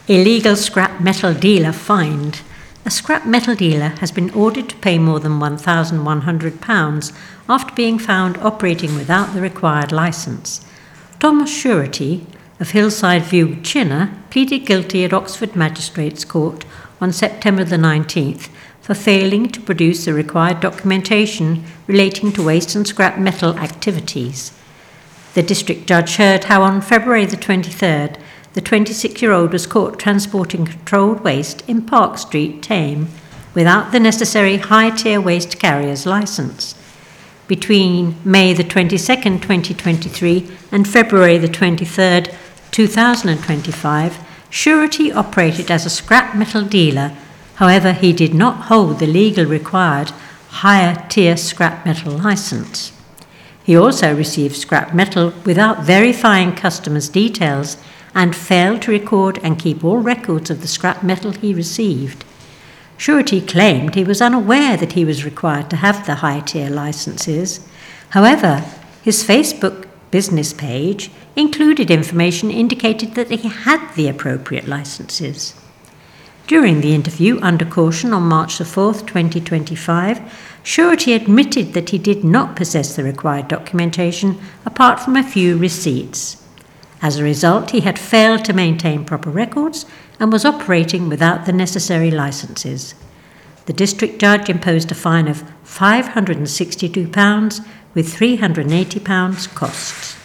Illegal scrap metal dealer fined. A scrap metal dealer has been ordered to pay more than £1,100 after being found operating without the required licence. Thomas Surety of Hillside View, Chinner, pleaded guilty at Oxford Magistrates Court on September the 19th for failing to produce the required documentation relating to waste and scrap metal activities. The district judge heard how on February the 23rd, the 26-year-old was caught transporting controlled waste in Park Street, Thame, without the necessary high-tier waste carrier's licence. Between May the 22nd, 2023 and February the 23rd, 2025, Surety operated as a scrap metal dealer. However, he did not hold the legal required higher-tier scrap metal licence. He also received scrap metal without verifying customers' details and failed to record and keep all records of the scrap metal he received. Surety claimed he was unaware that he was required to have the high-tier licenses. However, his Facebook business page included information indicated that he had the appropriate licenses. During the interview under caution on March 4, 2025, Surety admitted that he did not possess the required documentation apart from a few receipts. As a result, he had failed to maintain proper records and was operating without the necessary licenses. The district judge imposed a fine of £562 with £380 costs.